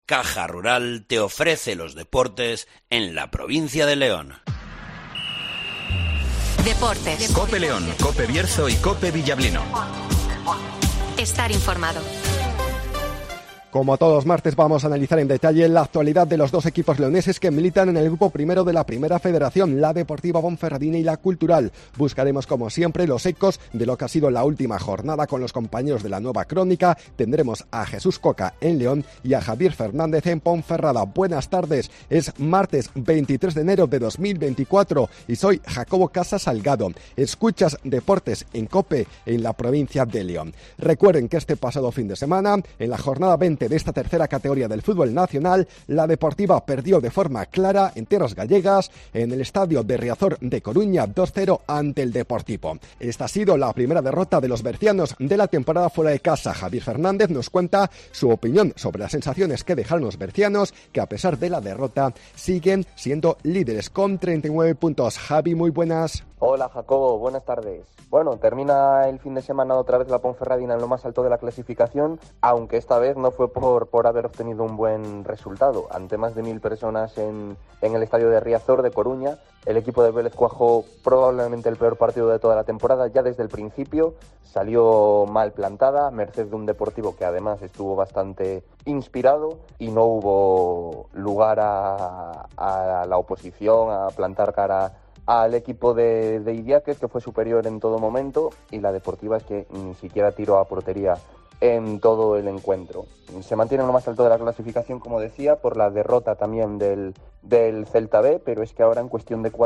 Caja Rural te ofrece los deportes en la provincia de León. Deportes. COPE León, COPE Bierzo y COPE Villablino. Estar informado. Como todos los martes vamos a analizar en detalle la actualidad de los dos equipos leoneses que militan en el grupo primero de la Primera Federación, la Deportiva Ponferradina y la Cultural. Buscaremos como siempre los ecos de lo que ha sido la última jornada con los compañeros de la Nueva Crónica. Tendremos a Jesús Coca en León y a Javier Fernández en Ponferrada. Buenas tardes, es martes 23 de enero de 2024 y soy Jacobo Casa Salgado. Escuchas Deportes en COPE en la provincia de León. Recuerden que este pasado fin de semana, en la jornada 20 de esta tercera categoría del fútbol nacional, la Deportiva perdió de forma clara en tierras gallegas en el estadio de Riazor de Coruña 2-0 ante el Deportivo. Esta ha sido la primera derrota de los bercianos de la temporada fuera de casa. Javier Fernández nos cuenta su opinión sobre las sensaciones que dejaron los bercianos, que a pesar de la derrota siguen siendo líderes con 39 puntos. Javi, muy buenas. Hola Jacobo, buenas tardes. Bueno, termina el fin de semana otra vez la Ponferradina en lo más alto de la clasificación, aunque esta vez no fue por haber obtenido un buen resultado. Ante más de 1.000 personas en el estadio de Riazor de Coruña, el equipo de Vélez cuajó probablemente el peor partido de toda la temporada. Ya desde el principio salió mal plantada, merced de un Deportivo que además estuvo bastante inspirado y no hubo lugar a la oposición, a plantar cara al equipo de Idiáquez, que fue superior en todo momento, y la Deportiva es que ni siquiera tiró a portería en todo el encuentro. Se mantiene en lo más alto de la clasificación, como decía, por la derrota también del Celta B, pero es que ahora en cuestión de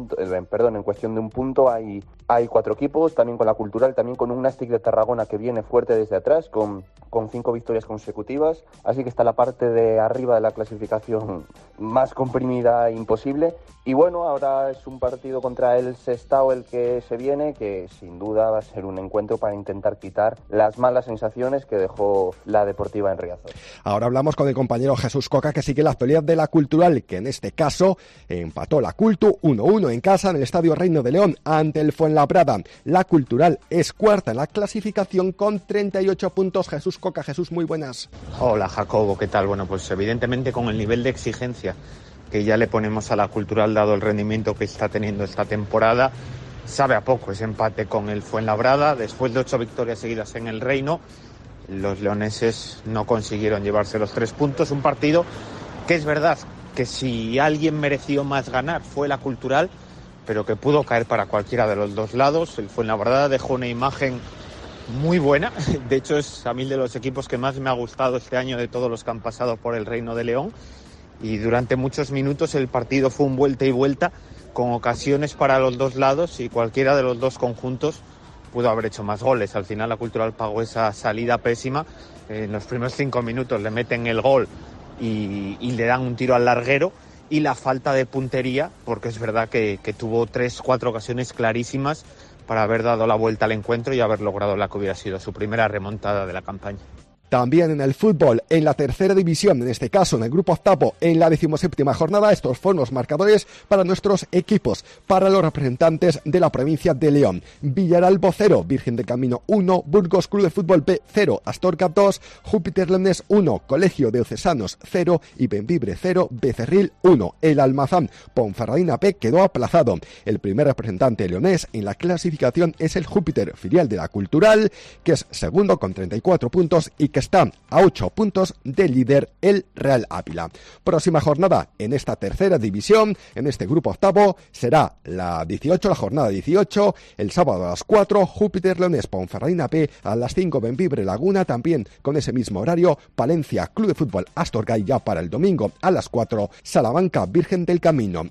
en cuestión de un punto hay 4 equipos, también con la Cultural, también con un Nàstic de Tarragona que viene fuerte desde atrás, con 5 victorias consecutivas, así que está la parte de arriba de la clasificación más comprimida e imposible. Y bueno, ahora es un partido contra el Sestao el que se viene, que sin duda va a ser un encuentro para intentar quitar las malas sensaciones que dejó la Deportiva en Riazor. Ahora hablamos con el compañero Jesús Coca, que sigue la actualidad de la Cultural, que en este caso empató la Cultu 1-1 en casa en el Estadio Reino de León ante el Fuenlabrada. La Cultural es cuarta en la clasificación con 38 puntos. Jesús Coca. Jesús, muy buenas. Hola Jacobo, ¿qué tal? Bueno, pues evidentemente con el nivel de exigencia que ya le ponemos a la Cultural, dado el rendimiento que está teniendo esta temporada, sabe a poco ese empate con el Fuenlabrada. Después de 8 victorias seguidas en el Reino, los leoneses no consiguieron llevarse los 3 puntos. Un partido que es verdad que si alguien mereció más ganar fue la Cultural, pero que pudo caer para cualquiera de los dos lados. El Fuenlabrada dejó una imagen muy buena. De hecho, es a mí de los equipos que más me ha gustado este año de todos los que han pasado por el Reino de León. Y durante muchos minutos el partido fue un vuelta y vuelta, con ocasiones para los dos lados, y cualquiera de los dos conjuntos pudo haber hecho más goles. Al final la Cultural pagó esa salida pésima. En los primeros 5 minutos le meten el gol y le dan un tiro al larguero, y la falta de puntería, porque es verdad que tuvo 3-4 ocasiones clarísimas para haber dado la vuelta al encuentro y haber logrado la que hubiera sido su primera remontada de la campaña. También en el fútbol, en la tercera división, en este caso en el grupo octavo, en la 17ª jornada, estos fueron los marcadores para nuestros equipos, para los representantes de la provincia de León. Villaralbo 0, Virgen del Camino 1, Burgos Club de Fútbol B 0, Astorga 2, Júpiter Leones 1, Colegio de Ocesanos 0 y Bembibre 0, Becerril 1. El Almazán Ponferradina B quedó aplazado. El primer representante leonés en la clasificación es el Júpiter, filial de la Cultural, que es segundo con 34 puntos y que está a 8 puntos del líder, el Real Ávila. Próxima jornada en esta tercera división, en este grupo octavo, será la jornada 18, el sábado a las 4, Júpiter Leones Ponferradina B, a las 5 Bembibre Laguna, también con ese mismo horario, Palencia Club de Fútbol Astorga, y ya para el domingo a las 4, Salamanca Virgen del Camino.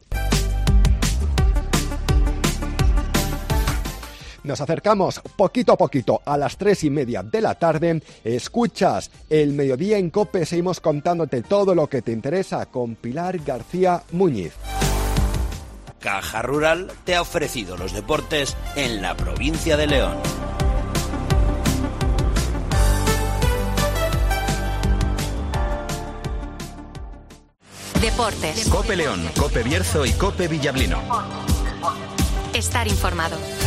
Nos acercamos poquito a poquito a las 3:30 de la tarde. Escuchas El Mediodía en COPE. Seguimos contándote todo lo que te interesa con Pilar García Muñiz. Caja Rural te ha ofrecido los deportes en la provincia de León. Deportes. COPE León, COPE Bierzo y COPE Villablino. Estar informado.